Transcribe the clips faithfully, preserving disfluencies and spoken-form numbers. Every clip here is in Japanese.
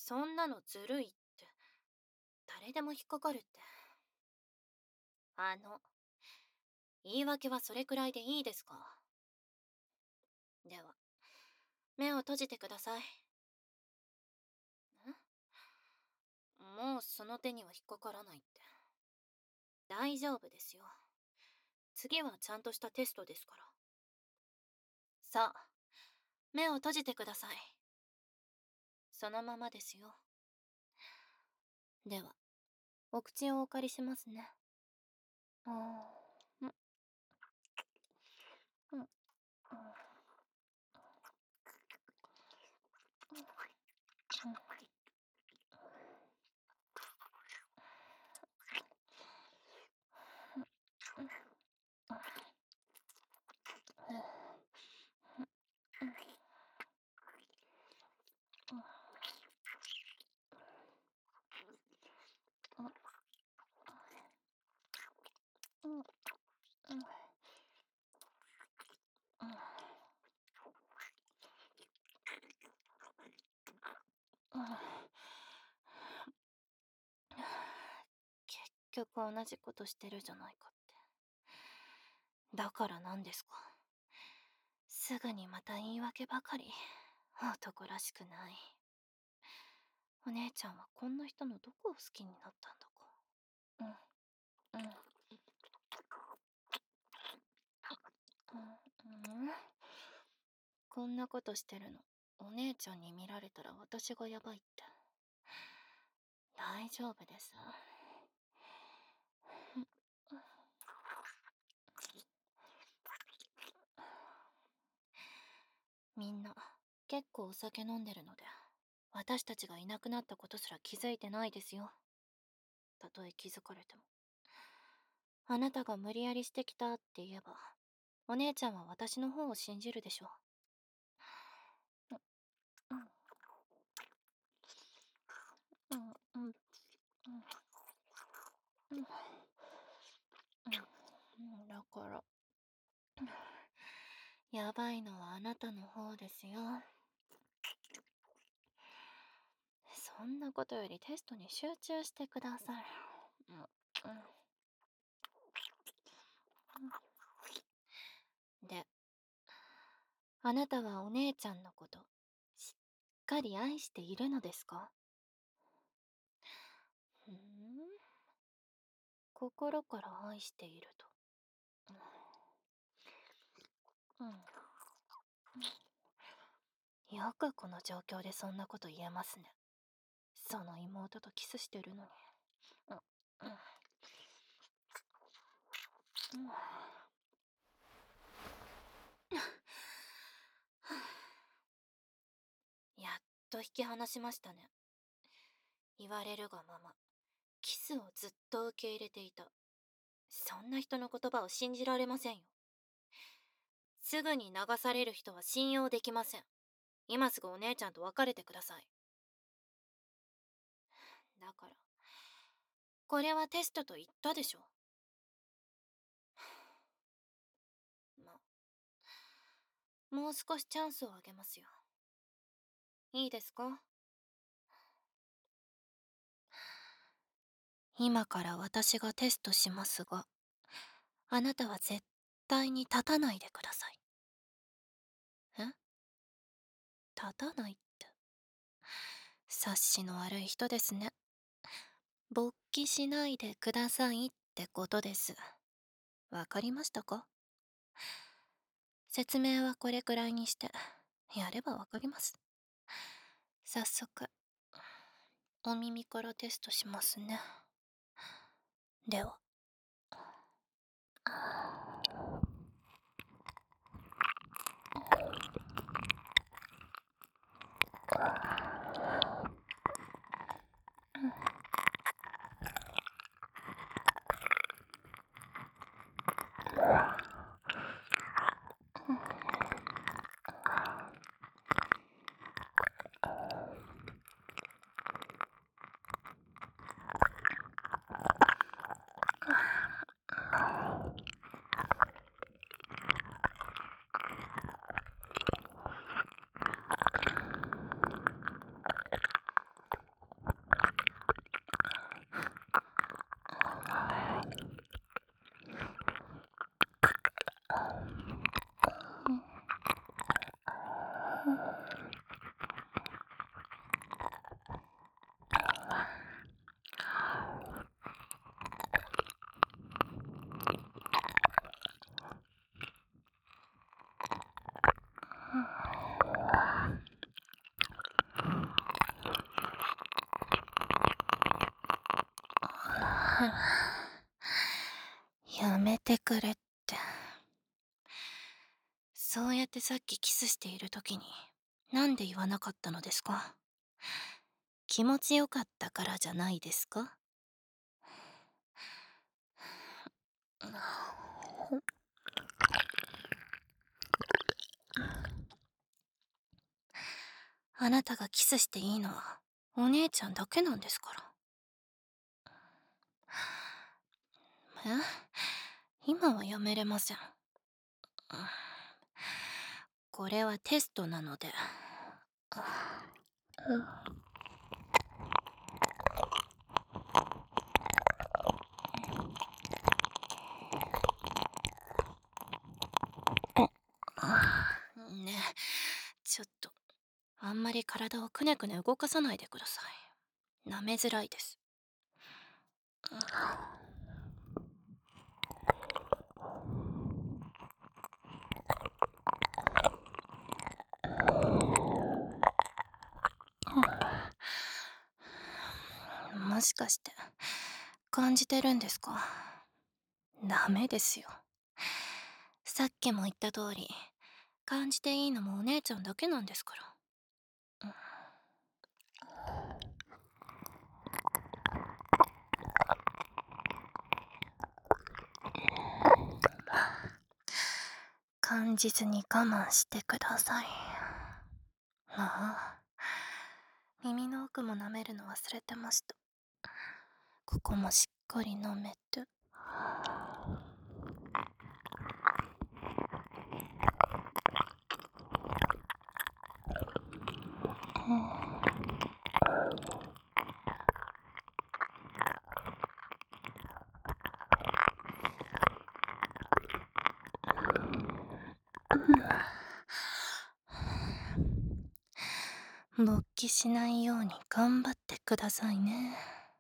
そんなのずるいって。誰でも引っかかるって。あの、言い訳はそれくらいでいいですか？では、目を閉じてください。もうその手には引っかからないって。大丈夫ですよ。次はちゃんとしたテストですから。さあ、目を閉じてください。そのままですよ。では、お口をお借りしますね。あーんうんうん結局同じことしてるじゃないかって。だから何ですか？すぐにまた言い訳ばかり。男らしくない。お姉ちゃんはこんな人のどこを好きになったんだか。うんうんうんうん。こんなことしてるのお姉ちゃんに見られたら私がヤバいって。大丈夫です。みんな結構お酒飲んでるので、私たちがいなくなったことすら気づいてないですよ。たとえ気づかれても。あなたが無理やりしてきたって言えば、お姉ちゃんは私の方を信じるでしょう。うんうんうんうんうんだから、やばいのはあなたの方ですよ。そんなことよりテストに集中してください。うんうん、で、あなたはお姉ちゃんのことしっかり愛しているのですか？ふん、心から愛していると。うん、よくこの状況でそんなこと言えますね。その妹とキスしてるのに。うんうんうんやっと引き離しましたね。言われるがまま、キスをずっと受け入れていた。そんな人の言葉を信じられませんよ。すぐに流される人は信用できません。今すぐお姉ちゃんと別れてください。だから、これはテストと言ったでしょ。まあ、もう少しチャンスをあげますよ。いいですか？今から私がテストしますが、あなたは絶対に立たないでください。え？立たないって。察しの悪い人ですね。勃起しないでくださいってことです。わかりましたか？説明はこれくらいにして、やればわかります。早速、お耳からテストしますね。では。 やめてくれって。そうやってさっきキスしている時に、なんで言わなかったのですか？気持ちよかったからじゃないですか？あなたがキスしていいのはお姉ちゃんだけなんですから。え、今はやめれません。これはテストなので。ねえ、ちょっとあんまり体をくねくね動かさないでください。舐めづらいです。もしかして感じてるんですか？ダメですよ。さっきも言った通り、感じていいのもお姉ちゃんだけなんですから。感じずに我慢してください。ああ、耳の奥も舐めるの忘れてました。ここもしっかり舐めて。勃起しないように頑張ってくださいね。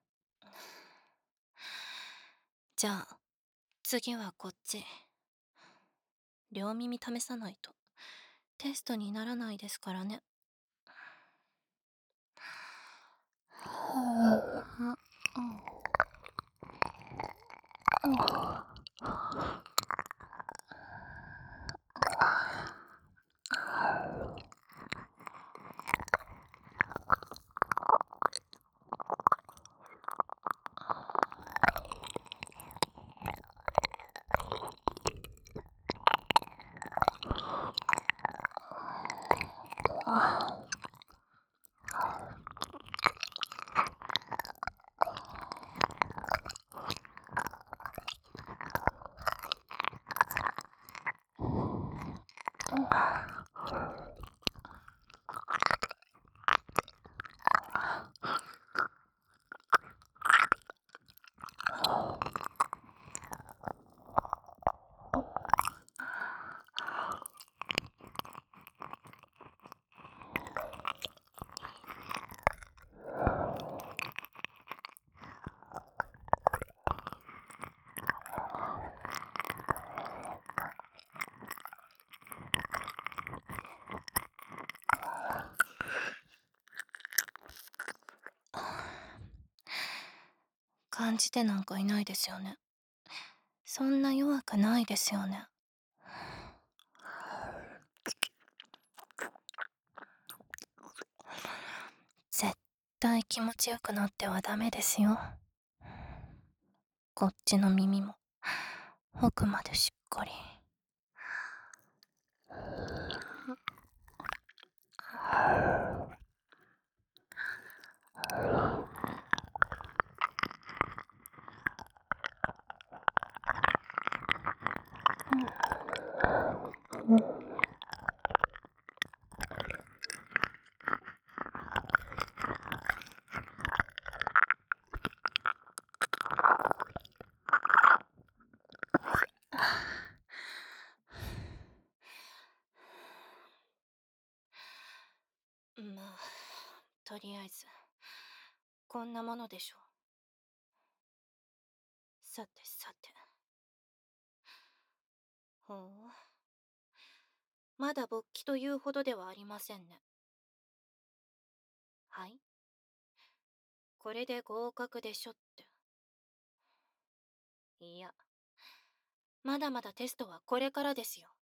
じゃあ次はこっち。両耳試さないとテストにならないですからね。感じてなんかいないですよね。そんな弱くないですよね。絶対気持ちよくなってはダメですよ。こっちの耳も奥までしっかり。まあ、とりあえずこんなものでしょう。さてさて。ほう、まだ勃起というほどではありませんね。はい、これで合格でしょって。 いや、まだまだテストはこれからですよ。